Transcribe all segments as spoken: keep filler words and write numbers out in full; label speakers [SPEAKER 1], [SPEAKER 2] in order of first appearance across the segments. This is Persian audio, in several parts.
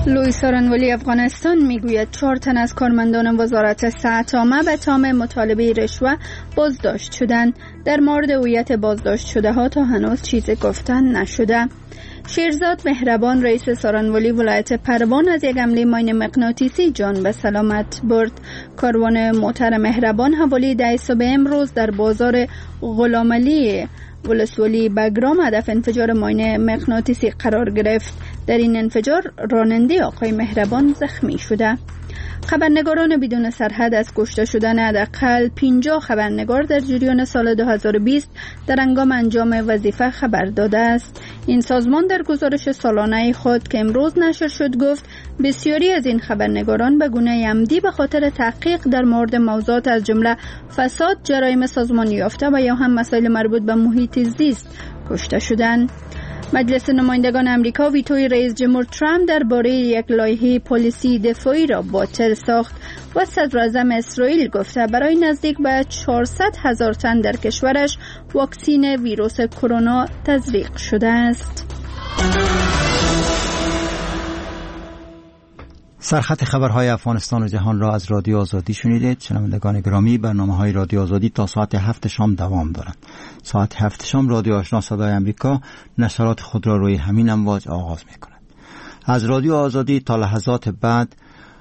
[SPEAKER 1] لوئیس سارنوالی افغانستان میگوید چهار تن از کارمندان وزارت صحت عامه به تام مطالبه رشوه بازداشت شدند. در مورد هویت بازداشت شده ها تا هنوز چیزی گفتن نشده. شیرزاد مهربان رئیس سارنوالی ولایت پروان از یک حمله ماین مغناطیسی جان به سلامت برد. کاروان موتر مهربان حوالی ده صبح امروز در بازار غلامعلی ولسوالی بگرام هدف انفجار ماین مغناطیسی قرار گرفت. در این انفجار راننده آقای مهربان زخمی شده. خبرنگاران بدون سرحد از کشته شدن حداقل پنجاه خبرنگار در جریان سال دو هزار و بیست در هنگام انجام وظیفه خبر داده است. این سازمان در گزارش سالانه خود که امروز نشر شد گفت بسیاری از این خبرنگاران به گونه عمدی به خاطر تحقیق در مورد موضوعات از جمله فساد، جرایم سازمانی یافته و یا هم مسائل مربوط به محیط زیست کشته شدند. مجلس نمایندگان امریکا ویتوی رئیس جمهور ترامپ درباره یک لایحه پلیسی دفاعی را باطل ساخت و صدر اعظم اسرائیل گفته برای نزدیک به چهارصد هزار تن در کشورش واکسین ویروس کرونا تزریق شده است.
[SPEAKER 2] سرخط خبرهای افغانستان و جهان را از رادیو آزادی شنیدید. شنوندگان گرامی، برنامه‌های رادیو آزادی تا ساعت هفت شام دوام دارند. ساعت هفت شام رادیو آشنا صدای امریکا نشرات خود را روی همین امواج آغاز می‌کند. از رادیو آزادی تا لحظات بعد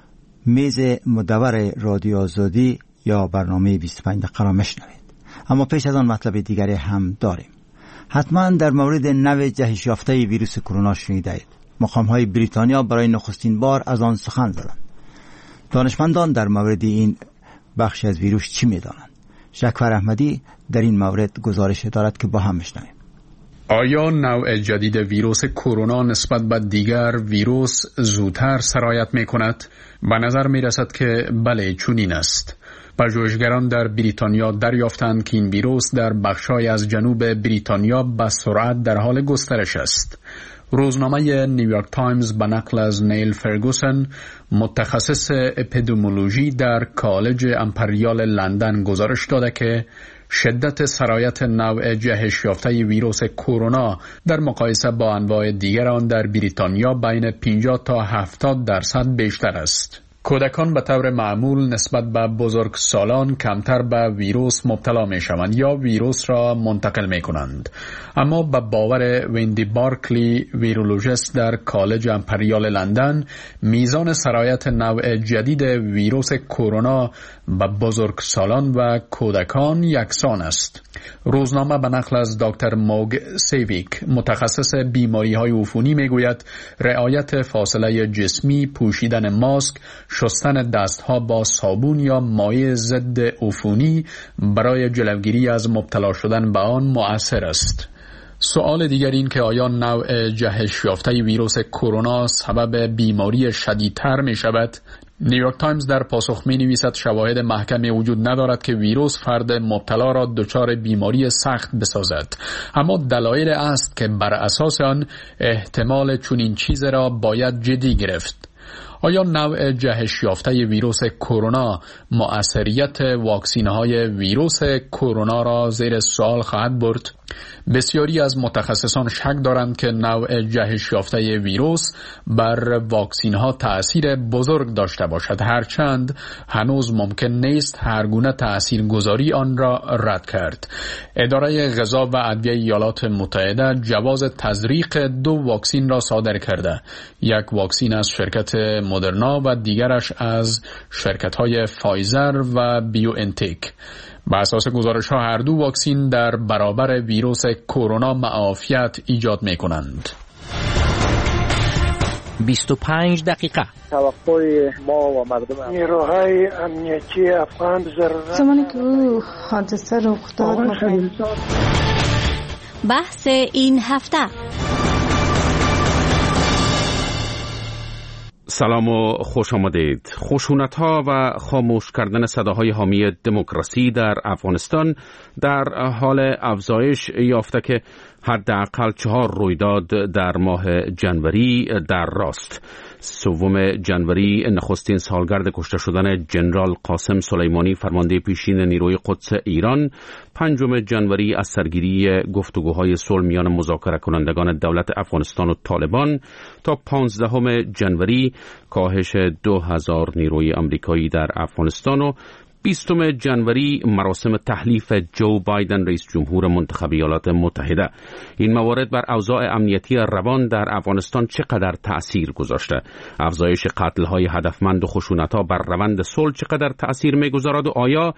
[SPEAKER 2] میز مدور رادیو آزادی یا برنامه بیست و پنج دقیقه را میشنوید. اما پیش از آن مطلب دیگری هم داریم. حتما در مورد نوع جهش یافته ویروس کرونا شنیدید. مقام‌های بریتانیا برای نخستین بار از آن سخن زدند. دانشمندان در مورد این بخش از ویروس چی می‌دانند؟ شکفر احمدی در این مورد گزارش دارد که با هم بشنویم.
[SPEAKER 3] آیا نوع جدید ویروس کرونا نسبت به دیگر ویروس زودتر سرایت می‌کند؟ به نظر می‌رسد که بله، چنین است. پژوهشگران در بریتانیا دریافتند که این ویروس در بخش‌های از جنوب بریتانیا به سرعت در حال گسترش است. روزنامه نیویورک تایمز به نقل از نیل فرگوسن، متخصص اپیدمیولوژی در کالج امپریال لندن گزارش داده که شدت سرایت نوع جهش یافته ویروس کرونا در مقایسه با انواع دیگر آن در بریتانیا بین پنجاه تا هفتاد درصد بیشتر است. کودکان به طور معمول نسبت به بزرگسالان کمتر به ویروس مبتلا می شوند یا ویروس را منتقل می کنند. اما به باور ویندی بارکلی، ویرولوژیست در کالج امپریال لندن، میزان سرایت نوع جدید ویروس کرونا به بزرگسالان و کودکان یکسان است. روزنامه به نقل از دکتر موگ سیویک، متخصص بیماری های عفونی، می گوید رعایت فاصله جسمی، پوشیدن ماسک، شستن دستها با صابون یا مایع ضد عفونی برای جلوگیری از مبتلا شدن به آن مؤثر است. سوال دیگر این که آیا نوع جهش یافته ویروس کرونا سبب بیماری شدیدتر می شود؟ نیویورک تایمز در پاسخ می نویسد شواهد محکمی وجود ندارد که ویروس فرد مبتلا را دچار بیماری سخت بسازد، اما دلایل است که بر اساس آن احتمال چنین چیز را باید جدی گرفت. آیا نوع جهش یافته ویروس کرونا مؤثریت واکسین‌های ویروس کرونا را زیر سوال خواهد برد؟ بسیاری از متخصصان شک دارند که نوع جهش یافته ویروس بر واکسین‌ها تأثیر بزرگ داشته باشد، هرچند هنوز ممکن نیست هر گونه تأثیرگذاری آن را رد کرد. اداره غذا و ادویه ایالات متحده جواز تزریق دو واکسین را صادر کرده، یک واکسین از شرکت مدرنا و دیگرش از شرکت‌های فایزر و بیو انتیک. بر اساس گزارش ها هر دو واکسین در برابر ویروس کرونا معافیت ایجاد می کنند.
[SPEAKER 4] بیست و پنج دقیقه.
[SPEAKER 5] توقع ما و مردم نیروهای امنیتی افغان ضرورت
[SPEAKER 1] زمانی که او حادثه رخ داد.
[SPEAKER 6] بحث این هفته.
[SPEAKER 7] سلام و خوش آمدید. خشونت‌ها و خاموش کردن صداهای حامی دموکراسی در افغانستان در حال افزایش یافته که حداقل چهار رویداد در ماه جنوری در راست. سوم جنوری نخستین سالگرد کشته شدن جنرال قاسم سلیمانی فرمانده پیشین نیروی قدس ایران، پنجم جنوری از سرگیری گفتگوهای صلح میان مذاکره کنندگان دولت افغانستان و طالبان تا پانزدهم جنوری کاهش دو هزار نیروی آمریکایی در افغانستان و بیستم جنوری مراسم تحلیف جو بایدن رئیس جمهور منتخب ایالات متحده. این موارد بر اوضاع امنیتی روان در افغانستان چقدر تأثیر گذاشته؟ افزایش قتل‌های هدفمند و خشونت‌ها بر روند صلح چقدر تأثیر می‌گذارد و آیا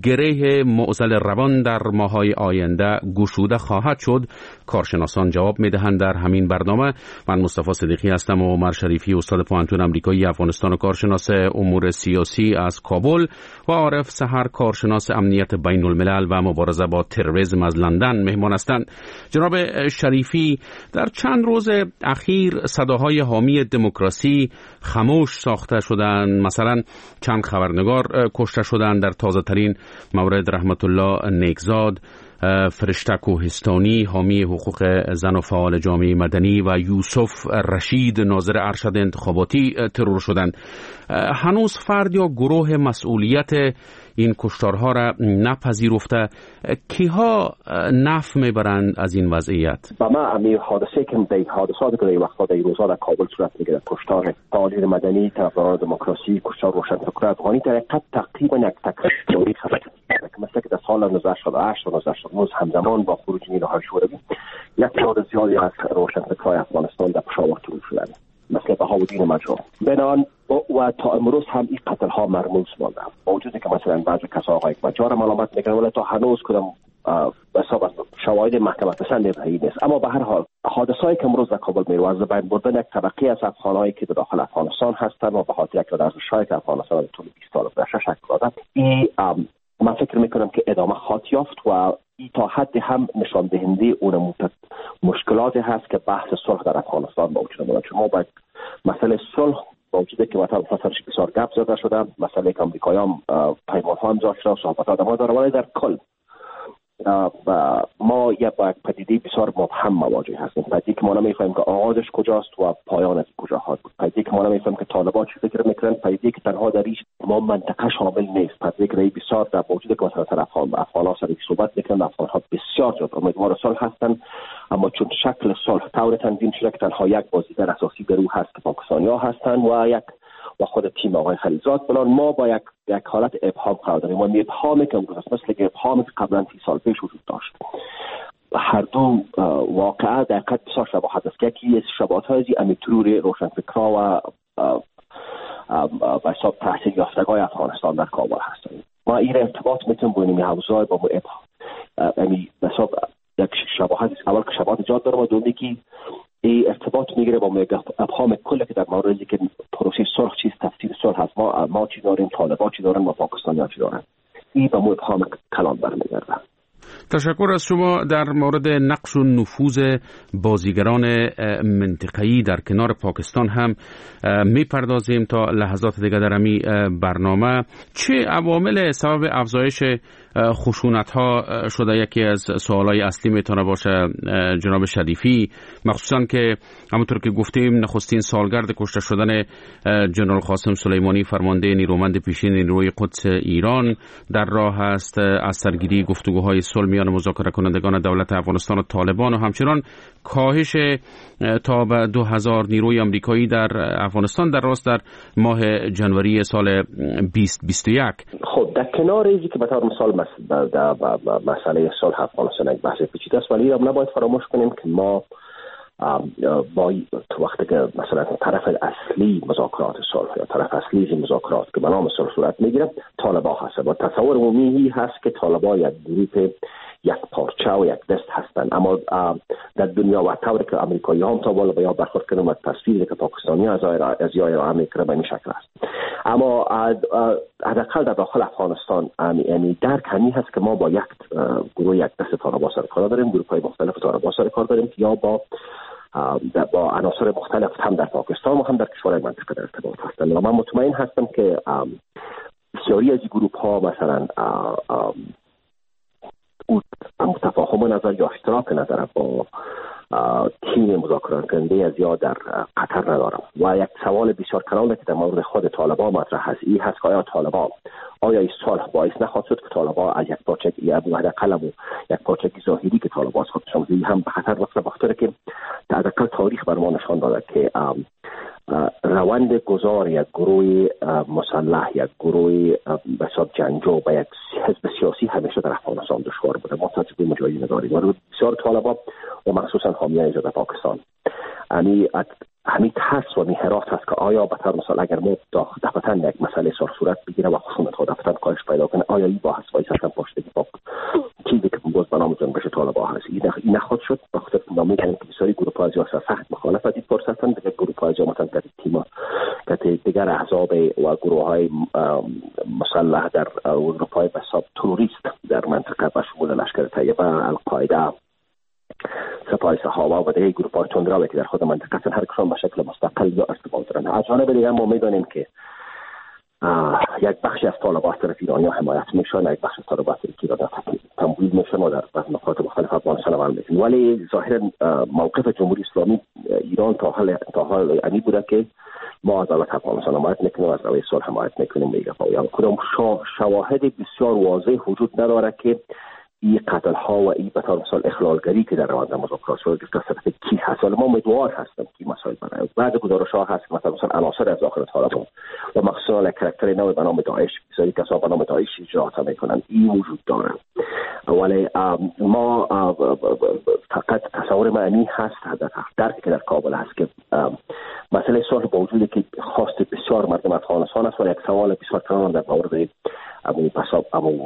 [SPEAKER 7] گره معضل روان در ماه‌های آینده گشوده خواهد شد؟ کارشناسان جواب می‌دهند در همین برنامه. من مصطفی صدیقی هستم و عمر شریفی استاد پوهنتون آمریکایی افغانستان و کارشناس امور سیاسی از کابل و عارف سحر کارشناس امنیت بین الملل و مبارزه با تروریسم از لندن مهمان هستند. جناب شریفی، در چند روز اخیر صداهای حامی دموکراسی خاموش ساخته شدند. مثلا چند خبرنگار کشته شدند. در تازه ترین مورد رحمت الله نیکزاد، فرشته کوهستانی حامی حقوق زن و فعال جامعه مدنی و یوسف رشید ناظر ارشد انتخاباتی ترور شدند. هنوز فرد یا گروه مسئولیت این کشتارها را نپذیرفته. کیها نفع میبرند از این وضعیت؟
[SPEAKER 8] با ما امی حادثه که در حادثات که در وقتا در روزها در کابل صورت میگیره، کشتار فعالین مدنی، طرفداران دموکراسی، کشتار روشنفکران افغانی، در حقیقت تقریبا یک تکراری خبر مثل که در سال نوزده هشتاد و هشت و نوزده هشتاد و نه همزمان با خروج نیروهای شوروی یک تعداد زیادی از روشنفکران افغانستان در پشاور ترور شدند، مثل بهاءالدین مجروح. بنان و تا امروز هم این قتل ها مرموز مانده، با وجودی که مثلا بعضی کسا آقای مجار ملامت میکنن ولی تا هنوز کدام حساب شواهد محکمه پسند نیست. اما به هر حال حادثه‌ای که امروز در کابل می‌روه از بین بردن یک طبقه از افغانایی که در داخل افغانستان هستند و به خاطر یک ارزش‌هایی که افغانستان در طول بیست سال در شش شکل داده، این من فکر میکنم که ادامه خواهد یافت و این تا حد هم نشان دهنده اون مشکلاتی هست که بحث صلح در افغانستان با وجود دارد. چون ما باید مسئله صلح با وجودی که مثلا فصلش بسیار گپ زده شده، مسئله که امریکایان پیمان‌ها امضا شده، صحبت‌ها ما داره، ولی در کل ما یک با یک پدیده بسیار مبهم مواجه هستیم. پدیده که ما نمی‌فهمیم که آغازش کجاست و پایانش کجا خواهد بود. پدیده که ما نمی‌فهمیم که طالبان چه فکر می‌کنن. پدیده که تنها در این ما منطقه شامل نیست. پدیده که بسیار در وجود که مثلا طرف افغان‌ها سر صحبت می‌کنن، افغان‌ها بسیار زیاد امیدوار صلح هستند، اما چون شکل صلح طور تنظیم شده که تنها یک بازیگر اساسی در او هست که پاکستانی‌ها هستند و یک و خود تیم آقای خلیلزاد، بلان ما با یک یک حالت ابهام قرار داریم و ابهامی که امروز است مثل ابهامی که قبلا سی سال پیش وجود داشت. هر دو واقعا در حقیقت بسیار شباهت است که یکی شباهت های امی ترور روشنفکرها و به حساب تحصیل یافتگان افغانستان در کابل هستند. ما این ارتباط میتونیم بینیم حوزه با ابهام امی به حساب یک شباهت اول که شباهت ایجاد داره و دومی که این ارتباط میگیره با ابهام کلی که در موردی که پروسه صلح چیست، تفسیر صلح هست، ما ما چی داریم، طالبان چی دارن و پاکستانیان چی دارن. این به ابهام کلان برمیگرده.
[SPEAKER 7] تشکر از شما. در مورد نقش و نفوذ بازیگران منطقه‌ای در کنار پاکستان هم میپردازیم تا لحظات دیگه در این برنامه. چه عوامل سبب افزایش خشونت‌ها شده؟ یکی از سوالای اصلی میتونه باشه جناب شریفی، مخصوصا که همونطور که گفتیم نخستین سالگرد کشته شدن جنرال قاسم سلیمانی فرمانده نیرومند پیشین نیروی قدس ایران در راه است. از سرگیری گفتگوهای صلح میان مذاکره کنندگان دولت افغانستان و طالبان و همچنان کاهش تا به دو هزار نیروی آمریکایی در افغانستان در راست در ماه جنوری سال بیست بیست و یک.
[SPEAKER 8] خب در کنار اینکه که به طور مثال در مسئله صلح افغانستان یک بحث پیچیده است، ولی هم نباید فراموش کنیم که ما با وقتی که مثلا طرف اصلی مذاکرات صلح یا طرف اصلی این مذاکرات که به نام صلح صورت میگیره طالبان هست و تصور عمومی هست که طالبان یک گروه یک پارچه و یک دست هستند، اما در دنیا و طوری که امریکایی هم تا بالا بیا برخورد کردن و تصویری که پاکستانی از از یای امریکا به این شکل است. اما حداقل در داخل افغانستان یعنی درک همی هست که ما با یک گروه یک دست طالبان سر کار داریم، گروه‌های مختلف طالبان سر کار داریم یا با با عناصر مختلف هم در پاکستان و هم در کشورهای منطقه در ارتباط هستند. و من مطمئن هستم که بسیاری از این گروه‌ها مثلا بود تفاهم نظر یا اشتراک نظر با تیم مذاکره کننده از یا در قطر ندارم. و یک سوال بسیار کلانه که در مورد خود طالبان مطرح هست، این هست که آیا طالبان آیا این صلح باعث نخواهد شد که طالبان از یک پارچه یا حداقل یک پارچه ظاهری که طالبان خودشون هم به خطر رفته، بخاطر که حداقل تاریخ بر ما نشان داده که روند گذار یک گروه مسلح، یک گروه به حساب جنگجو به یک حزب سیاسی همیشه در افغانستان دشوار بوده. ما تجربه مجاهدین نداریم و بسیار طالبان و مخصوصا حامیان ایجاد پاکستان یعنی همین ترس و حراس هست که آیا به طور مثال اگر ما دفعتاً یک مسئله سر صورت بگیره و خشونت ها دفعتاً کاهش پیدا کنه، آیا این با حسابی هستن پشت اتفاق چیزی که باز به نام جنبش طالبان هست این نخواهد شد. بخاطر که ما می‌گیم که بسیاری گروه‌های سیاسی سخت مخالف از این پرس هستند، دیگر گروه‌های مثلا در تیم که دیگر احزاب و گروه‌های مسلح در اروپای به حساب تروریست در منطقه به شمول لشکر طیبه، القاعده، سپاه صحابه و دیگر گروه‌های تندرو که در خود منطقه هستند، هر کدام به شکل مستقل یا ارتباط دارند. از جانب دیگر ما می‌دانیم که یک بخشی از طالبان از طرف ایرانی حمایت میشن، یک بخش از طالبان از طرف ایرانی تمویل میشن و در نقاط مختلف افغانستان عمل میکنن. ولی ظاهرا موقف جمهوری اسلامی ایران تا حال تا حال یعنی بوده که ما از دولت افغانستان حمایت میکنیم، از روی صلح حمایت میکنیم. میگه یا کدام شواهد بسیار واضح وجود نداره که این قتل ها و این به طور مثال اخلالگری که در روند مذاکرات شده که کی هست. ما امیدوار هستم که مسائل برای بعض گزارش ها هست که مثلا عناصر از داخل طالبان و مخصوصا کاراکتر نو به نام داعش، بسیاری کسا به نام داعش اجراءات میکنن، این وجود داره. ولی ما فقط تصور معنی هست در درکی که در کابل هست که مسئله صلح با وجودی که خواست بسیار مردم افغانستان است، ولی یک سوال بسیار کلان در مورد ابو پساب ابو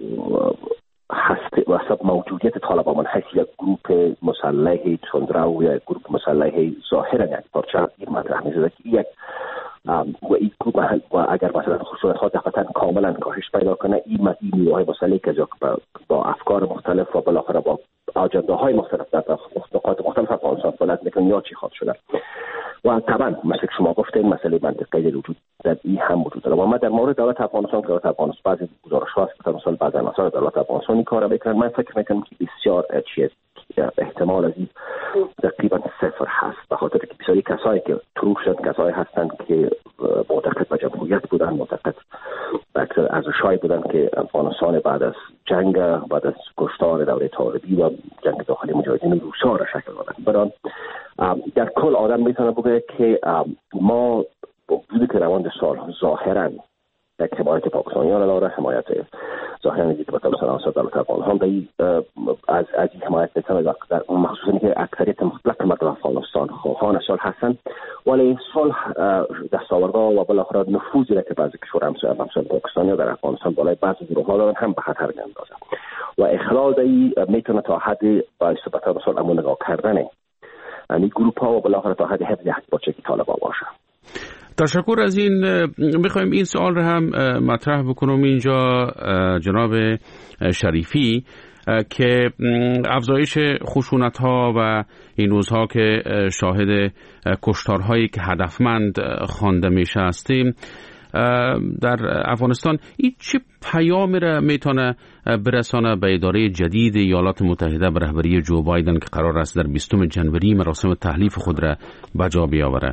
[SPEAKER 8] هست واسه موجودیت طالبان من حیث یک گروه مسلح تندرو یا یک گروه مسلح ظاهرا یک پارچه این مطرح می‌شده که یک و این گروه و اگر مثلا خشونت ها دقیقاً کاملا کاهش پیدا کنه، این نیروهای مسلحی که با افکار مختلف و بالاخره با آجنده های مختلف در نقاط مختلف افغانستان فعالیت میکنن یا چی خواهد شده. و طبعا مثل شما گفتین مسئله منطقه‌ای وجود در این هم وجود داره. و ما در مورد دولت افغانستان که دولت افغانستان بعضی گزارش‌ها هست که مثلا بعضی عناصر دولت افغانستان کار میکنن، من فکر میکنم که بسیار چیز احتمال از این تقریبا صفر هست، به خاطر که بسیاری کسایی که تروشن کسایی هستند که معتقد به جمهوریت بودن، معتقد به ارزش‌های بودن که افغانستان بعد از جنگ بعد از کشتار دوره طالبی و جنگ داخلی مجاهدین روسا را شکل دادن. برای در کل آدم میتونه بگه که ما با وجودی که روند سال ظاهرا یک حمایت پاکستانیان داره، حمایت ظاهرا دیگه به طور سراسر دولت افغانستان از از این حمایت میتونه در مخصوصا که اکثریت مطلق مردم افغانستان خواهان صلح هستند، ولی صلح دستاوردها و بالاخره نفوذی که بعضی کشورها همسایه پاکستانی در افغانستان بالای بعضی گروه‌ها دارن هم به خطر میاندازه و اخلال دی میتونه تا حد باعث به طور مثال امون نگاه کردن یعنی گروه‌ها و بالاخره تا حد حفظ حق با چکی طالبان باشه.
[SPEAKER 7] تشکر از این. میخوایم این سوال رو هم مطرح بکنم اینجا جناب شریفی که افزایش خشونت ها و این روزها که شاهد کشتارهایی که هدفمند خوانده میشه هستیم در افغانستان، این چه پیامی را میتونه برسانه به اداره جدید ایالات متحده به رهبری جو بایدن که قرار است در بیستم جنوری مراسم تحلیف خود را بجا بیاوره؟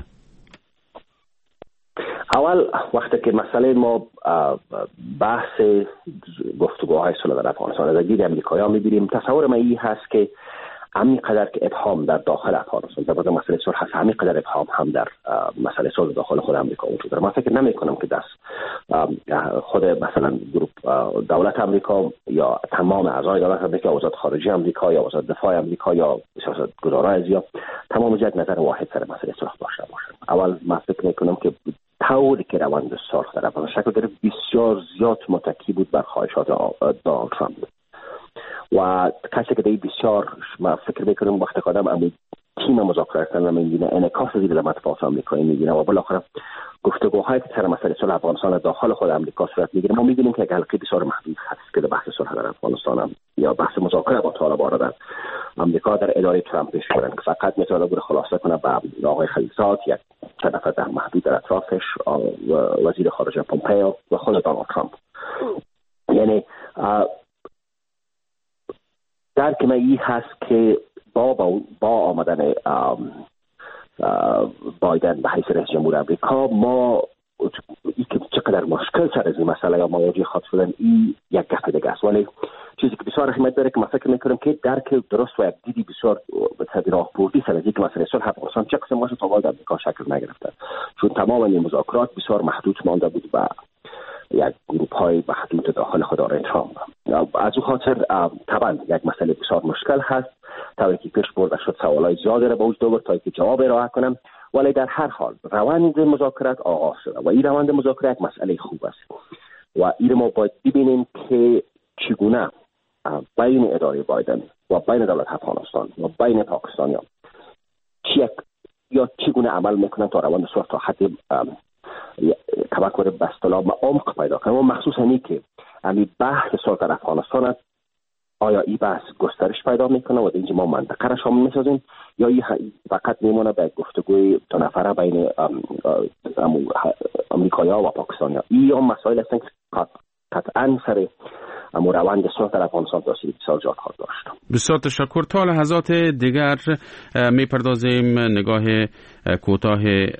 [SPEAKER 8] اول وقتی که مسئله ما بحث گفتگوهای صلح در افغانستان از دید امریکایی‌ها می‌بینیم، تصور من این هست که همین قدر که ابهام در داخل افغانستان در مورد مسئله صلح هست، همین قدر ابهام هم در مسئله صلح داخل خود امریکا وجود داره. من فکر نمی‌کنم که دست خود مثلا گروه دولت امریکا یا تمام اعضای دولت امریکا، وزارت خارجه امریکا یا وزارت دفاع امریکا یا سیاستگزاران ازیا تمام یک نظر واحد سر مسئله صلح داشته باشند. اول من فکر می‌کنم که طوری که روند صلح در افغانستان شکل گرفت بسیار زیاد متکی بود بر خواهشات دونالد ترامپ و کسی که دی بسیار من فکر میکنم وقتی که آدم اما تیم مذاکره کردن میبینه انعکاس زیر در مطبوعات آمریکایی میبینه و بالاخره گفتگوهایی که سر مسئله صلح افغانستان داخل خود آمریکا صورت میگیره، ما میبینیم که یک حلقه بسیار محدود هست که بحث صلح در افغانستان هم یا بحث مذاکره با طالبان را در آمریکا در اداره ترامپ پیش برن که فقط میتونه بود خلاصه کنه به آقای خلیلزاد، یک چند نفر در محدود در اطرافش، وزیر خارجه پومپئو و خود دونالد ترامپ. یعنی درک من این هست که با با, با آمدن بایدن به حیث رئیس جمهور امریکا ما ای که چقدر مشکل سر از این مسئله یا مواجه خواهد شدن این یک گپ دیگه است. ولی چیزی که بسیار اهمیت داره که من فکر میکنم که درک درست و یک دیدی بسیار راهبردی سر از این که مسئله صلح افغانستان چه قسم باشه تا حال در امریکا شکل نگرفته، چون تمام این مذاکرات بسیار محدود مانده بود و یک گروه های محدود داخل خدای ترامپ. از او خاطر طبعا یک مسئله بسیار مشکل هست. تا که پیش برده شد سوالای زیادی را به وجود آورد تا که جواب ارائه کنم، ولی در هر حال روند مذاکرات آغاز شده و این روند مذاکرات یک مسئله خوب است و این ما باید ببینیم که چگونه بین اداره بایدن و بین دولت افغانستان و بین پاکستانیان چی یا چگونه عمل میکنن تا روند صلح تا حد کمک کنه به اصطلاح عمق پیدا کنه و مخصوصا اینی که همین بحث صلح در افغانستان است، آیا این بحث گسترش پیدا میکنه و اینجا ما منطقه را شامل میسازیم یا این فقط میمونه به گفتگوی دو نفره بین امریکایی‌ها و پاکستانی‌ها. این هم مسائل هستن که قطعا سر اما روند صلح در افغانستان تاثیر بسیار زیاد خواهد داشت.
[SPEAKER 7] بسیار تشکر. تا لحظات دیگر میپردازیم نگاه کوتاه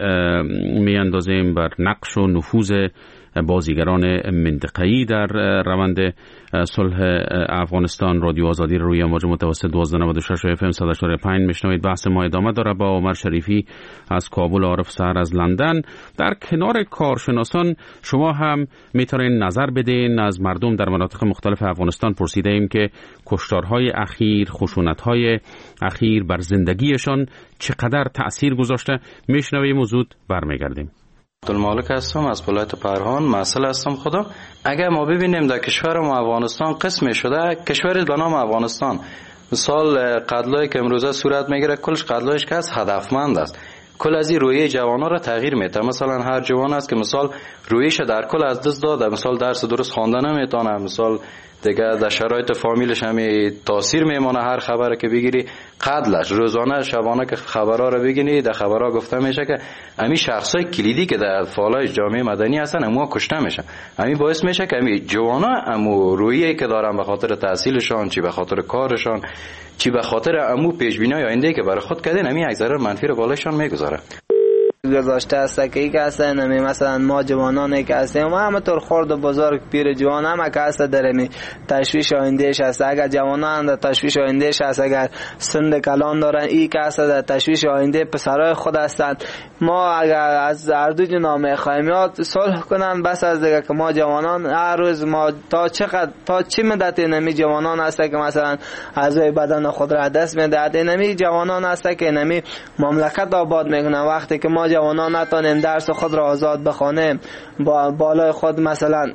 [SPEAKER 7] میاندازیم بر نقش و نفوذ بازیگران منطقه‌ای در روند صلح افغانستان. رادیو آزادی روی امواج متوسط دوازده نود و شش اف ام صد و چهار و پنج میشنوید. بحث ما ادامه داره با عمر شریفی از کابل، عارف سحر از لندن. در کنار کارشناسان شما هم میتونین نظر بدین. از مردم در مناطق مختلف افغانستان پرسیده ایم که کشتارهای اخیر، خشونت‌های اخیر بر زندگیشان چقدر تأثیر گذاشته. میشنویم و زود برمیگردیم.
[SPEAKER 9] عبدالمالک هستم از ولایت پرهان. مسئله هستم خودم. اگر ما ببینیم در کشور ما افغانستان قسم شده کشوری به نام افغانستان، مثال قتلایی که امروزه صورت میگیره کلش قتلایش که هست هدفمند است. کل از این رویه جوانا را تغییر میده. مثلا هر جوان است که مثال رویش در کل از دست داده، مثال درس درست خواندن نمیتونه، مثال دیگه در شرایط فامیلش همین تاثیر میمونه. هر خبر که بگیری قتلش، روزانه شبانه که خبرها رو بگیری در خبرها گفته میشه که همین شخصای کلیدی که در فعالای جامعه مدنی هستن همو کشته میشن. همین باعث میشه که همین جوانا همو رویی که دارن به خاطر تحصیلشان، چی به خاطر کارشان، چی به خاطر همو پیشبینی آینده که برای خود کردن، همین یک ضرر منفی رو بالایشان میگذاره.
[SPEAKER 10] گذاشته است که ای که هستن همی مثلا ما جوانانی که هستیم و همه طور خرد و بزرگ پیر جوان همه که هست در همی تشویش آیندهش هست. اگر جوانان در تشویش آیندهش هست، اگر سند کلان دارن ای که هست در تشویش آینده پسرای خود هستند. ما اگر از اردو جنا میخوایم یا صلح کنن بس از دیگه که ما جوانان هر روز ما تا چقدر تا چی مدت نمی جوانان هست که مثلا اعضای بدن خود را دست میدهد، نمی جوانان هست که نمی مملکت آباد میکنن. وقتی که ما جوانان نتونیم درس خود را آزاد بخوانیم، با بالای خود مثلا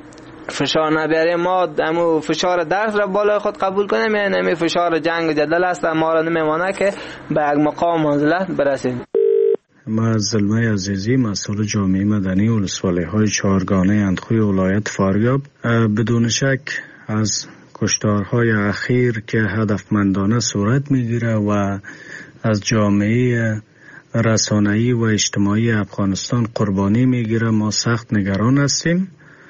[SPEAKER 10] فشار نبیاریم، ما همو فشار درس را بالای خود قبول کنیم، یعنی همین فشار جنگ و جدل است ما را نمیمانه که به یک مقام منزلت برسیم.
[SPEAKER 11] ما زلمه عزیزی مسئول جامعه مدنی ولسوالی های چهارگانه اندخوی ولایت فاریاب. بدون شک از کشتارهای اخیر که هدفمندانه صورت میگیره و از جامعه رسانه‌ای و اجتماعی افغانستان قربانی میگیره، ما سخت نگران هستیم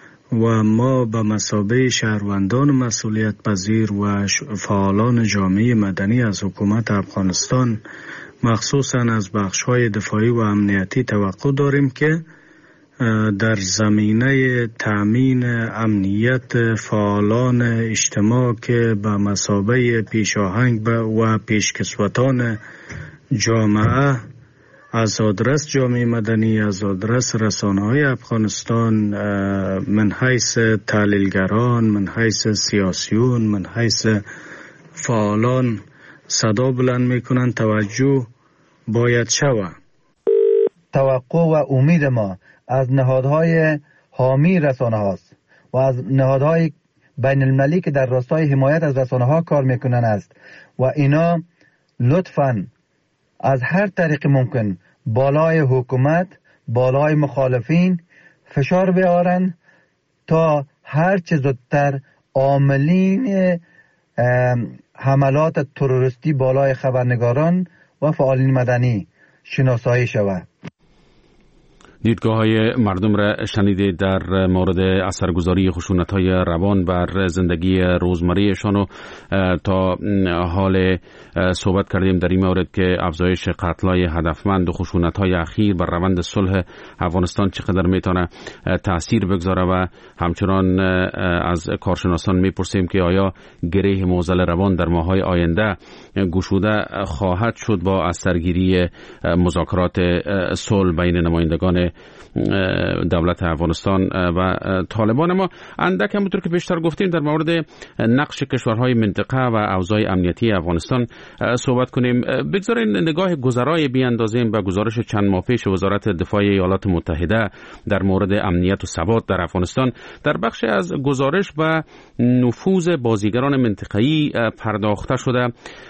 [SPEAKER 11] و ما به مثابه شهروندان مسئولیت پذیر و فعالان جامعه مدنی از حکومت افغانستان، مخصوصا از بخش‌های دفاعی و امنیتی، توقع داریم که در زمینه تأمین امنیت فعالان اجتماع که به مثابه پیشاهنگ و پیشکسوتان جامعه از آدرس جامعه مدنی، از آدرس رسانه‌های افغانستان، من حیث تحلیلگران، من حیث سیاسیون، من حیث فعالان صدا بلند میکنن توجه باید شود.
[SPEAKER 12] توقع و امید ما از نهادهای حامی رسانه هاست و از نهادهای بین المللی که در راستای حمایت از رسانه ها کار میکنن است و اینا لطفاً از هر طریق ممکن بالای حکومت، بالای مخالفین فشار بیارن تا هر چه زودتر عاملین حملات تروریستی بالای خبرنگاران و فعالین مدنی شناسایی شود.
[SPEAKER 7] دیدگاه های مردم را شنیدید در مورد اثرگذاری خشونت های روان بر زندگی روزمرهشان و تا حال صحبت کردیم در این مورد که افزایش قتل‌های هدفمند و خشونت های اخیر بر روند صلح افغانستان چقدر میتونه تأثیر بگذاره و همچنان از کارشناسان میپرسیم که آیا گره معضل روان در ماه‌های آینده گشوده خواهد شد با از سرگیری مذاکرات صلح بین نمایندگان دولت افغانستان و طالبان. اما اندک همونطور که پیشتر گفتیم در مورد نقش کشورهای منطقه و اوضاع امنیتی افغانستان صحبت کنیم. بگذارین نگاه گذرای بیاندازیم به گزارش چند ماه پیش وزارت دفاع ایالات متحده در مورد امنیت و ثبات در افغانستان. در بخش از گزارش به نفوذ بازیگران منطقه‌ای پرداخته شده.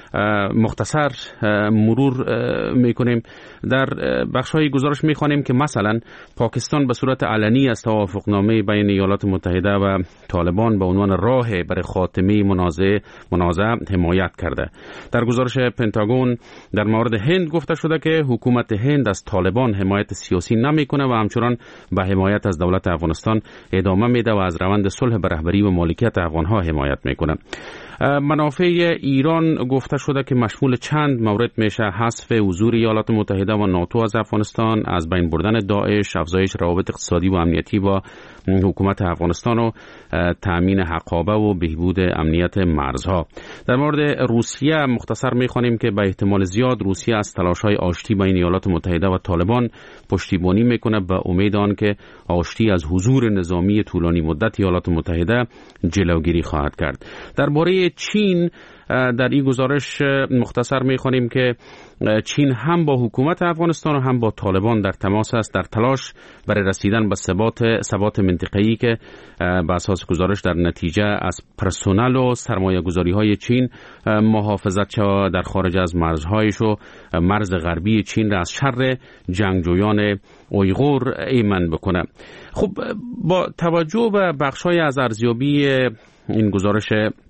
[SPEAKER 7] مختصر مرور میکنیم. در بخش‌های گزارش میخوانیم که مثلا پاکستان به صورت علنی از توافقنامه بین ایالات متحده و طالبان به عنوان راه برای خاتمه منازعه منازعه حمایت کرده. در گزارش پنتاگون در مورد هند گفته شده که حکومت هند از طالبان حمایت سیاسی نمیکنه و همچنان به حمایت از دولت افغانستان ادامه میده و از روند صلح به رهبری و مالکیت افغانها حمایت میکنه. منافع ایران گفته شده که مشمول چند مورد میشه: حذف حضور ایالات متحده و ناتو از افغانستان، از بین بردن داعش، افزایش روابط اقتصادی و امنیتی با حکومت افغانستان و تامین حقابه و بهبود امنیت مرزها. در مورد روسیه مختصر میخوانیم که به احتمال زیاد روسیه از تلاش‌های آشتی بین ایالات متحده و طالبان پشتیبانی میکنه به امید آن که آشتی از حضور نظامی طولانی مدت ایالات متحده جلوگیری خواهد کرد. درباره چین در این گزارش مختصر می‌خوانیم که چین هم با حکومت افغانستان و هم با طالبان در تماس است در تلاش برای رسیدن به ثبات ثبات منطقه‌ای که به اساس گزارش در نتیجه از پرسنل و سرمایه‌گذاری‌های چین محافظت شود در خارج از مرزهایش و مرز غربی چین را از شر جنگجویان اویغور ایمن بکنه. خب با توجه به بخش‌های از ارزیابی این گزارش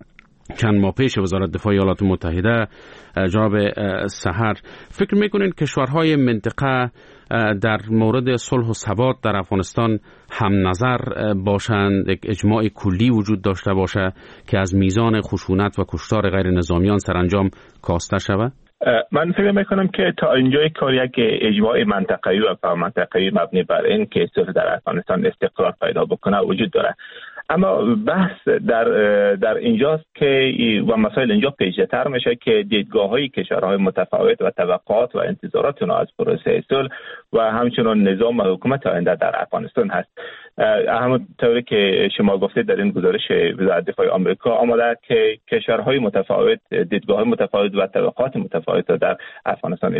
[SPEAKER 7] چند ماه پیش وزارت دفاع ایالات متحده، جناب سحر، فکر میکنین کشورهای منطقه در مورد صلح و ثبات در افغانستان هم نظر باشند، یک اجماع کلی وجود داشته باشه که از میزان خشونت و کشتار غیر نظامیان سرانجام کاسته شود؟
[SPEAKER 13] من فکر میکنم که تا اینجای کار یک اجماع منطقه‌ای و فرامنطقه‌ای مبنی بر این که صلح در افغانستان استقرار پیدا بکنه وجود داره. اما بحث در در اینجاست که و مسائل اینجا پیچیده‌تر میشه که دیدگاه‌های کشورهای متفاوت و توقعات و انتظارات اونها از پروسه صلح و همچنین نظام و حکومت آینده در افغانستان هست. همونطوری که شما گفتید در این گزارش وزارت دفاع آمریکا آمده که کشورهای متفاوت دیدگاه‌های متفاوت و توقعات متفاوت در افغانستان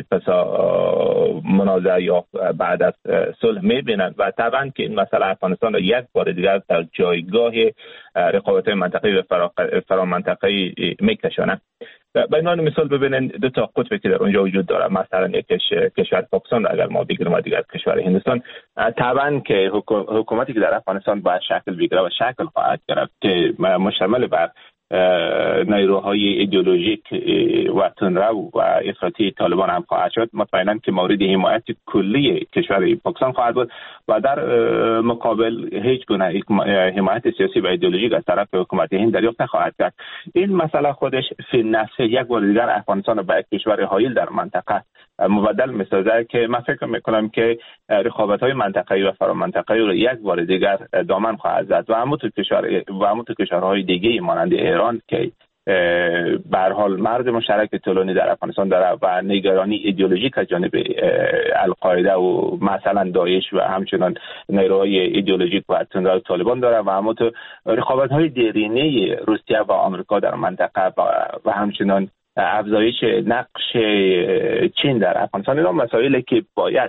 [SPEAKER 13] اتفاق منازعه یا بعد از صلح می‌بینند و طبعاً که این مسئله افغانستان را یک بار دیگر در جایگاه رقابت‌های منطقه‌ای و فرامنطقه‌ای می‌کشاند. به عنوان مثال ببینید دو تا قطبی که در اونجا وجود داره، مثلا یک کشور پاکستان اگر ما بگیریم و دیگر کشور هندوستان، طبعا که حکومتی که در افغانستان باید شکل بگیره و شکل خواهد گرفت که مشتمل بر نیروهای ایدئولوژیک و تندرو و افراطی طالبان هم خواهد شد، مطمئنا که مورد حمایت کلی کشور پاکستان خواهد بود و در مقابل هیچ گونه حمایت سیاسی و ایدئولوژیک از طرف حکومت هند دریافت نخواهد کرد. این مسئله خودش فی نفسه یک بار دیگر افغانستان را به یک کشور حایل در منطقه مبدل می‌سازد که من فکر می‌کنم که رقابت‌های منطقه‌ای و فرامنطقه‌ای را یک بار دیگر دامن خواهد زد و همون تو کشور و همون تو کشورهای دیگه مانند ایران که به هر حال مرز مشترک طولانی در افغانستان داره و نگرانی ایدئولوژیک از جانب القاعده و مثلا داعش و همچنین نیروهای ایدئولوژیک و تندرو طالبان داره و همون تو رقابت‌های دیرینه روسیه و آمریکا در منطقه و همچنین افزایش نقش چین در افغانستان. اینا مسائلی که باید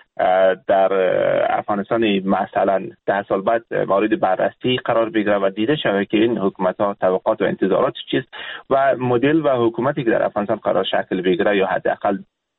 [SPEAKER 13] در افغانستان مثلا ده سال بعد مورد بررسی قرار بگیره و دیده شود که این حکومت ها توقعات و انتظارات چیست و مدل و حکومتی که در افغانستان قرار شکل بگیره یا حداقل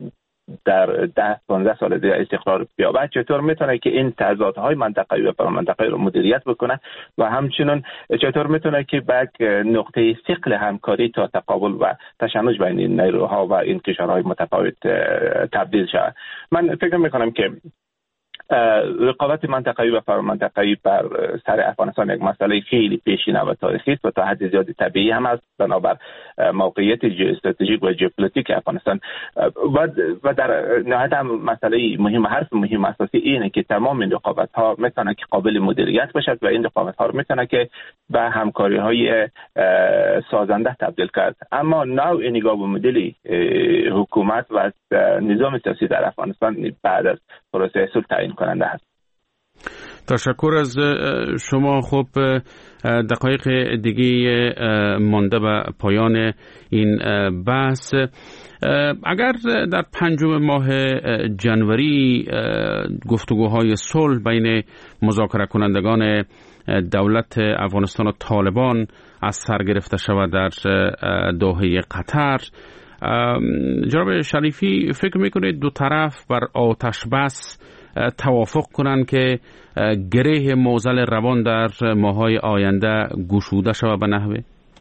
[SPEAKER 13] در ده پانزده سال دیگه استقرار بیابد چطور میتونه که این تضادهای منطقه‌ای و فرامنطقه‌ای رو مدیریت بکنه و همچنین چطور میتونه که به نقطه ثقل همکاری تا تقابل و تشنج بین این نیروها و این کشورهای متفاوت تبدیل شود. من فکر میکنم که رقابت منطقه‌ای و فرامنطقه‌ای بر سر افغانستان یک مسئله خیلی پیشین و تاریخی است و تا حد زیادی طبیعی هم است بنابر موقعیت ژئواستراتژیک و ژئوپلیتیک افغانستان و و در نهایت هم مسئله مهم حرف مهم اساسی اینه که تمام این رقابت‌ها میتونه که قابل مدیریت باشد و این رقابت‌ها رو میتونه که به همکاری‌های سازنده تبدیل کرد. اما نوع نگاه و مدل حکومت و نظام سیاسی در افغانستان بعد از پروسه صلح تعیین کننده است.
[SPEAKER 7] تشکر از شما. خب دقایق دیگه مانده به پایان این بحث. اگر در پنجم ماه جنوری گفتگوهای صلح بین مذاکره کنندگان دولت افغانستان و طالبان از سر گرفته شود در دوحه قطر، جناب شریفی فکر میکنید دو طرف بر آتش بس توافق کنند که گره معضل روان در ماه‌های آینده گشوده شود به نحوه؟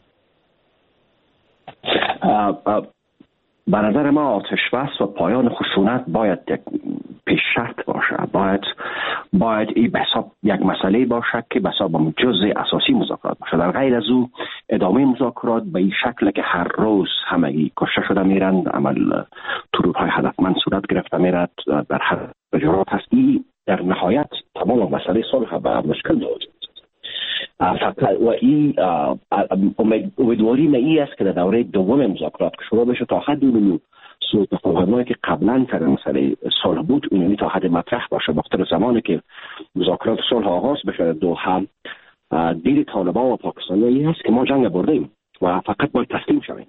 [SPEAKER 8] به نظر ما آتش بس و پایان خشونت باید یک پیش شرط باشه. باید باید این به حساب یک مسئله باشه که به حساب جزء اساسی مذاکرات باشه. در غیر از او ادامه مذاکرات به این شکل که هر روز همگی کشته شده میرند، عمل ترورهای هدفمند صورت گرفته میرد در هر جهات هست، این در نهایت تمام مسئله صلح به مشکل می‌افتد. فقط و این امیدواری من این است که در دوره دوم مذاکرات که شروع بشه تا حد اونو سوء تفاهمایی که قبلا سر مسئله صلح بود اونو تا حد مطرح باشه. وقتی زمانی که مذاکرات صلح آغاز بشه دوحه، دید طالبان و پاکستانی این است که ما جنگ بردیم و فقط باید تسلیم شویم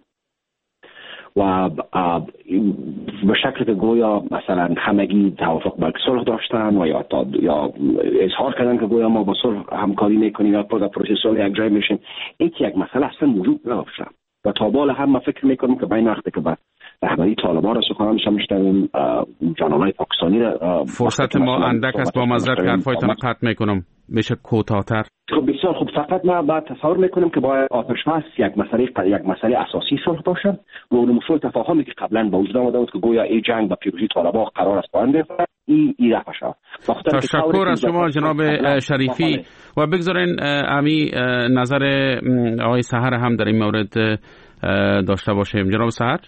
[SPEAKER 8] و به شکل که گویا مثلا همگی توافق بر صلح داشتن و یا تا یا اظهار کردن که گویا ما با صلح همکاری میکنیم یا در پروسه صلح یک جای میشیم، این یک مسئله اصلا موجود نداشته و تا بالا هم ما فکر میکنیم که بین وقتی که به رهبری طالبان را سخنانش میشنویم جانانای پاکستانی را
[SPEAKER 7] فرصت ما اندک است. با معذرت که حرفایتان قطع میکنم، میشه کوتاه‌تر؟
[SPEAKER 8] خب بسیار خوب. فقط ما بعد تصور میکنیم که باید آتش بس یک مسئله یک مسئله اساسی صلح باشه و اون مشکل تفاهمی که قبلا با وجود آمده بود که گویا این جنگ با پیروزی طالبان قرار است پایان بیفته این این رفع شود.
[SPEAKER 7] تشکر از شما جناب شریفی و بگذارین امی نظر آقای سحر هم در این مورد داشته باشیم. جناب سحر،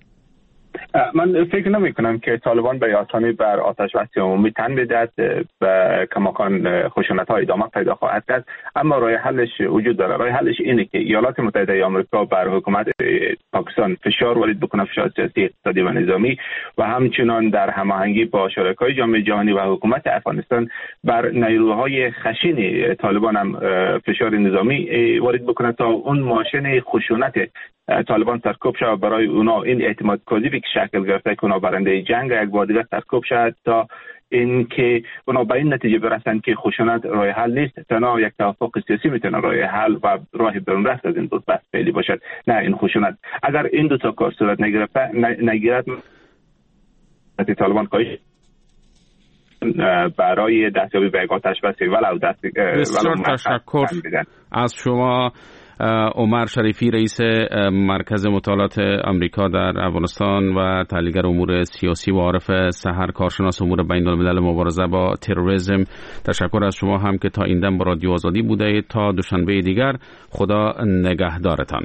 [SPEAKER 13] من فکر نمی کنم که طالبان به آسانی بر آتش بس عمومی تن بدهد و کماکان خشونت ها ادامه پیدا خواهد کرد، اما راه حلش وجود داره. راه حلش اینه که ایالات متحده آمریکا بر حکومت پاکستان فشار وارد بکنه، فشار سیاسی، اقتصادی و نظامی، و همچنان در هماهنگی با شرکای جامعه جهانی و حکومت افغانستان بر نیروهای خشن طالبان هم فشار نظامی وارد بکنه تا اون ماشین خشونت طالبان سرکوب شود. برای اونا این اعتماد کاذبی که شکل گرفته که اونا برنده جنگ یک بار دیگه سرکوب شود تا اینکه اونا به این نتیجه برسن که خشونت راه حل نیست، تنها یک توافق سیاسی میتونه راه حل و راه برون رفت از این دو بحث فعلی باشد، نه این خشونت. اگر این دو تا کار صورت نگرفته نگیرد طالبان کاش برای دستیابی به آتش بس ولو دست
[SPEAKER 7] بسیار تشکر از شما. عمر شریفی، رئیس مرکز مطالعات آمریکا در افغانستان و تحلیلگر امور سیاسی و عارف سحر، کارشناس امور بین الملل مبارزه با تروریسم. تشکر از شما هم که تا این دم با رادیو آزادی بوده اید. تا دوشنبه دیگر، خدا نگهدارتان.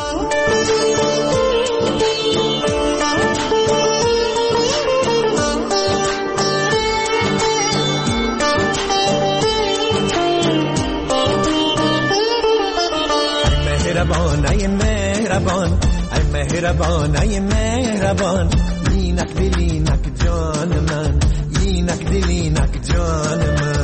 [SPEAKER 14] مهربان ای مهربان ای مهربان ای مهربان، اینک دلینک جان من، اینک دلینک جان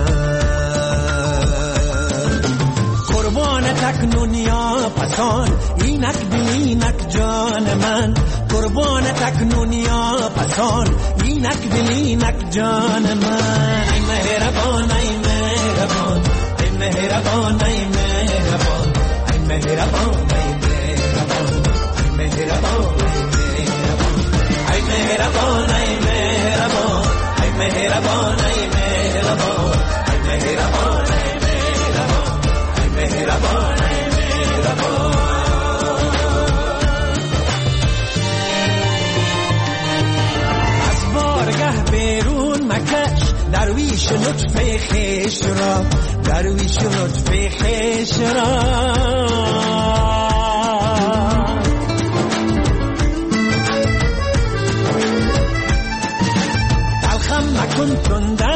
[SPEAKER 14] من، قربان تکنون یا پسان، اینک دلینک جان من، قربان تکنون یا پسان، اینک دلینک جان من. ای مهربان ای مهربان ای مهربان ای مهربان مهربان ای مهربان ای مهربان ای مهربان ای مهربان ای مهربان ای مهربان ای مهربان ای مهربان ای مهربان ای مهربان. از بارگه بیرون مکش، درویش لطف خیش را درویش لطف خیش را تلخم مکن تندم